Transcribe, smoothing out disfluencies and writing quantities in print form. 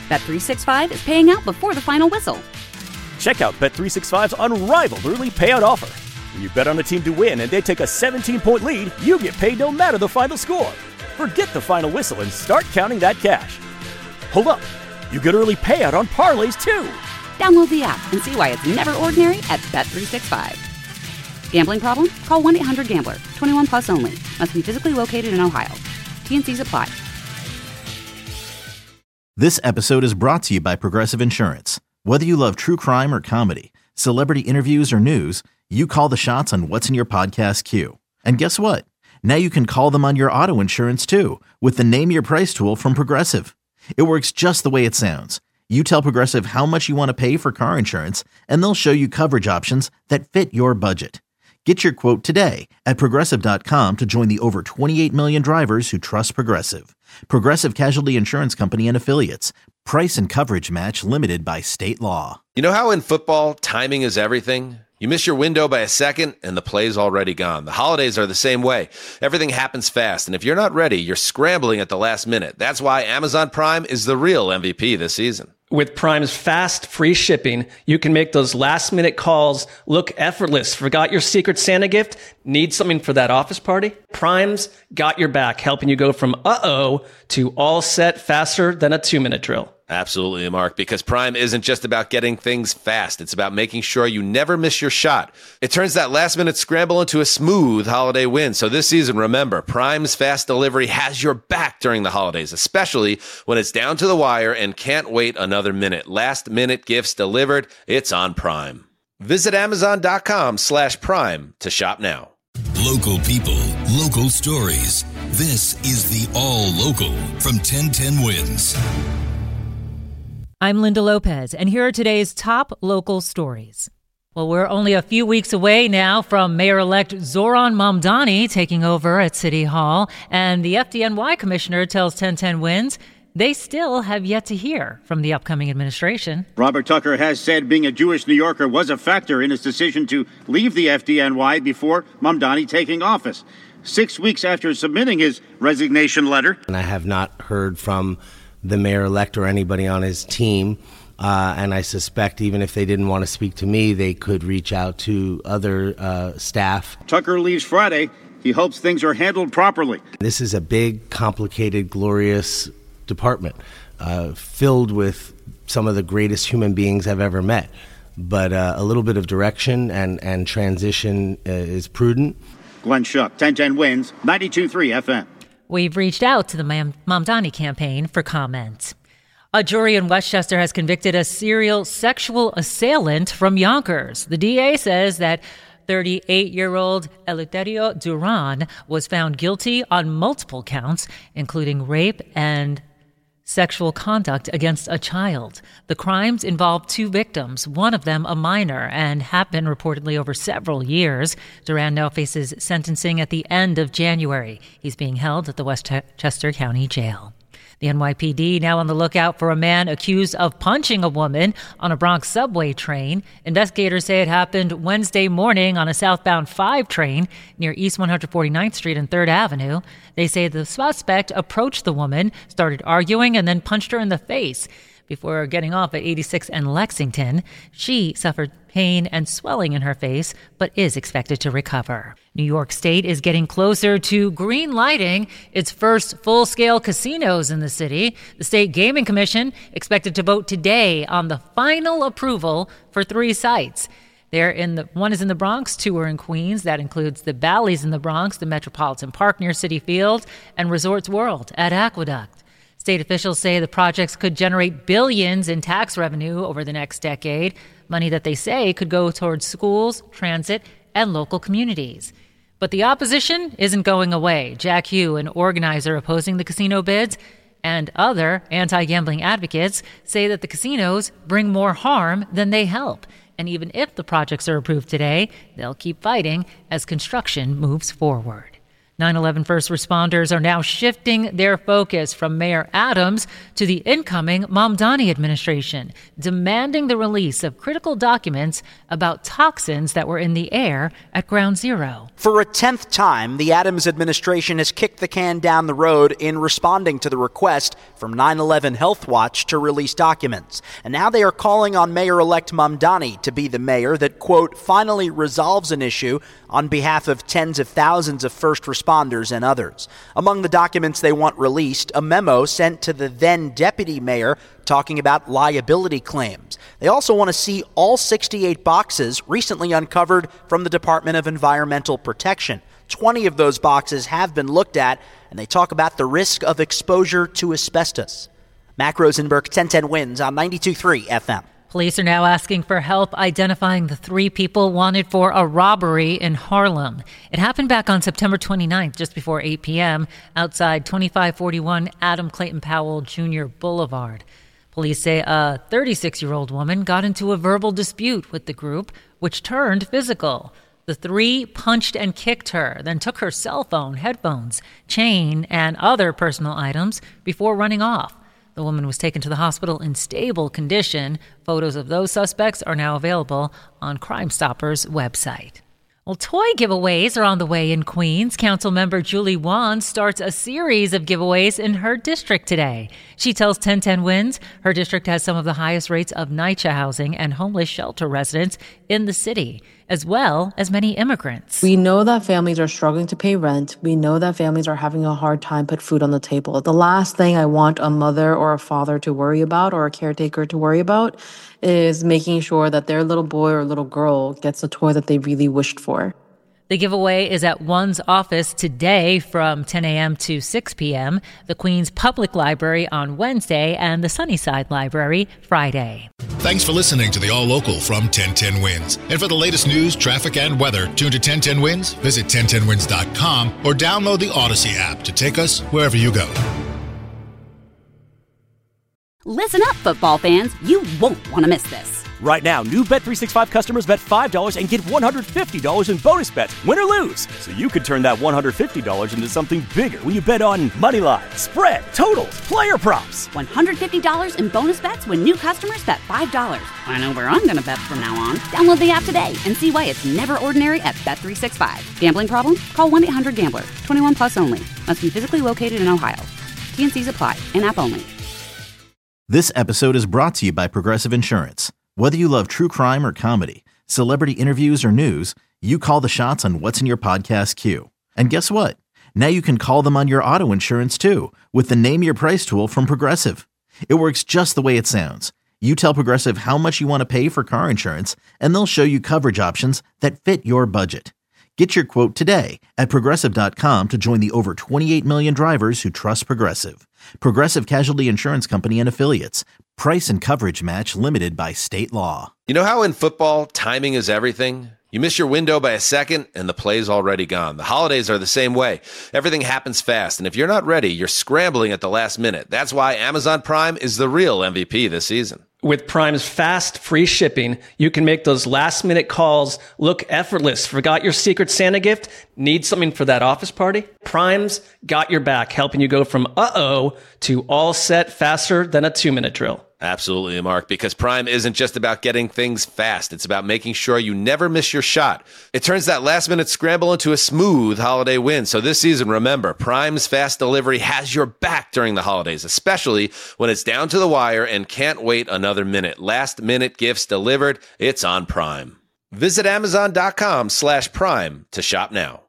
Bet365 is paying out before the final whistle. Check out Bet365's unrivaled early payout offer. When you bet on a team to win and they take a 17-point lead, you get paid no matter the final score. Forget the final whistle and start counting that cash. Hold up. You get early payout on parlays, too. Download the app and see why it's never ordinary at Bet365. Gambling problem? Call 1-800-GAMBLER. 21 plus only. Must be physically located in Ohio. T&Cs apply. This episode is brought to you by Progressive Insurance. Whether you love true crime or comedy, celebrity interviews or news, you call the shots on what's in your podcast queue. And guess what? Now you can call them on your auto insurance too with the Name Your Price tool from Progressive. It works just the way it sounds. You tell Progressive how much you want to pay for car insurance, and they'll show you coverage options that fit your budget. Get your quote today at Progressive.com to join the over 28 million drivers who trust Progressive. Progressive Casualty Insurance Company and Affiliates. Price and coverage match limited by state law. You know how in football, timing is everything? You miss your window by a second, and the play's already gone. The holidays are the same way. Everything happens fast, and if you're not ready, you're scrambling at the last minute. That's why Amazon Prime is the real MVP this season. With Prime's fast, free shipping, you can make those last-minute calls look effortless. Forgot your Secret Santa gift? Need something for that office party? Prime's got your back, helping you go from uh-oh to all set faster than a 2-minute drill. Absolutely, Mark, because Prime isn't just about getting things fast. It's about making sure you never miss your shot. It turns that last-minute scramble into a smooth holiday win. So this season, remember, Prime's fast delivery has your back during the holidays, especially when it's down to the wire and can't wait another minute. Last-minute gifts delivered. It's on Prime. Visit Amazon.com/Prime to shop now. Local people, local stories. This is the All Local from 1010 Wins. I'm Linda Lopez, and here are today's top local stories. Well, we're only a few weeks away now from Mayor-elect Zoran Mamdani taking over at City Hall, and the FDNY commissioner tells 1010 Wins they still have yet to hear from the upcoming administration. Robert Tucker has said being a Jewish New Yorker was a factor in his decision to leave the FDNY before Mamdani taking office. 6 weeks after submitting his resignation letter. And I have not heard from the mayor-elect or anybody on his team, and I suspect even if they didn't want to speak to me, they could reach out to other staff. Tucker leaves Friday. He hopes things are handled properly. This is a big, complicated, glorious department filled with some of the greatest human beings I've ever met. But a little bit of direction and transition is prudent. Glenn Schuck, 1010 Wins, 92.3 FM. We've reached out to the Mamdani campaign for comment. A jury in Westchester has convicted a serial sexual assailant from Yonkers. The DA says that 38-year-old Eleuterio Duran was found guilty on multiple counts, including rape and sexual conduct against a child. The crimes involved 2 victims, one of them a minor, and have been reportedly over several years. Duran now faces sentencing at the end of January. He's being held at the Westchester County Jail. The NYPD now on the lookout for a man accused of punching a woman on a Bronx subway train. Investigators say it happened Wednesday morning on a southbound 5 train near East 149th Street and 3rd Avenue. They say the suspect approached the woman, started arguing, and then punched her in the face. Before getting off at 86 and Lexington, she suffered pain and swelling in her face, but is expected to recover. New York State is getting closer to green lighting its first full-scale casinos in the city. The State Gaming Commission expected to vote today on the final approval for 3 sites. One is in the Bronx, 2 are in Queens. That includes the Bally's in the Bronx, the Metropolitan Park near Citi Field, and Resorts World at Aqueduct. State officials say the projects could generate billions in tax revenue over the next decade, money that they say could go towards schools, transit, and local communities. But the opposition isn't going away. Jack Hugh, an organizer opposing the casino bids, and other anti-gambling advocates say that the casinos bring more harm than they help. And even if the projects are approved today, they'll keep fighting as construction moves forward. 9/11 first responders are now shifting their focus from Mayor Adams to the incoming Mamdani administration, demanding the release of critical documents about toxins that were in the air at Ground Zero. For a 10th time, the Adams administration has kicked the can down the road in responding to the request from 9/11 Health Watch to release documents. And now they are calling on Mayor-elect Mamdani to be the mayor that, quote, finally resolves an issue on behalf of tens of thousands of first responders and others. Among the documents they want released, a memo sent to the then deputy mayor talking about liability claims. They also want to see all 68 boxes recently uncovered from the Department of Environmental Protection. 20 of those boxes have been looked at, and they talk about the risk of exposure to asbestos. Mac Rosenberg, 1010 Wins on 92.3 FM. Police are now asking for help identifying the 3 people wanted for a robbery in Harlem. It happened back on September 29th, just before 8 p.m., outside 2541 Adam Clayton Powell Jr. Boulevard. Police say a 36-year-old woman got into a verbal dispute with the group, which turned physical. The 3 punched and kicked her, then took her cell phone, headphones, chain, and other personal items before running off. The woman was taken to the hospital in stable condition. Photos of those suspects are now available on Crime Stoppers' website. Well, toy giveaways are on the way in Queens. Councilmember Julie Wan starts a series of giveaways in her district today. She tells 1010 Wins her district has some of the highest rates of NYCHA housing and homeless shelter residents in the city, as well as many immigrants. We know that families are struggling to pay rent. We know that families are having a hard time put food on the table. The last thing I want a mother or a father to worry about, or a caretaker to worry about, is making sure that their little boy or little girl gets a toy that they really wished for. The giveaway is at One's office today from 10 a.m. to 6 p.m., the Queens Public Library on Wednesday, and the Sunnyside Library Friday. Thanks for listening to the All Local from 1010 Wins. And for the latest news, traffic, and weather, tune to 1010 Wins, visit 1010wins.com, or download the Odyssey app to take us wherever you go. Listen up, football fans. You won't want to miss this. Right now, new Bet365 customers bet $5 and get $150 in bonus bets, win or lose. So you could turn that $150 into something bigger when you bet on money line, spread, totals, player props. $150 in bonus bets when new customers bet $5. I know where I'm going to bet from now on. Download the app today and see why it's never ordinary at Bet365. Gambling problem? Call 1-800-GAMBLER. 21 plus only. Must be physically located in Ohio. T&Cs apply. In-app only. This episode is brought to you by Progressive Insurance. Whether you love true crime or comedy, celebrity interviews or news, you call the shots on what's in your podcast queue. And guess what? Now you can call them on your auto insurance too with the Name Your Price tool from Progressive. It works just the way it sounds. You tell Progressive how much you want to pay for car insurance, and they'll show you coverage options that fit your budget. Get your quote today at Progressive.com to join the over 28 million drivers who trust Progressive. Progressive Casualty Insurance Company and Affiliates. Price and coverage match limited by state law. You know how in football, timing is everything? You miss your window by a second, and the play's already gone. The holidays are the same way. Everything happens fast, and if you're not ready, you're scrambling at the last minute. That's why Amazon Prime is the real MVP this season. With Prime's fast, free shipping, you can make those last-minute calls look effortless. Forgot your Secret Santa gift? Need something for that office party? Prime's got your back, helping you go from uh-oh to all set faster than a 2-minute drill. Absolutely, Mark, because Prime isn't just about getting things fast. It's about making sure you never miss your shot. It turns that last-minute scramble into a smooth holiday win. So this season, remember, Prime's fast delivery has your back during the holidays, especially when it's down to the wire and can't wait another minute. Last-minute gifts delivered. It's on Prime. Visit Amazon.com/Prime to shop now.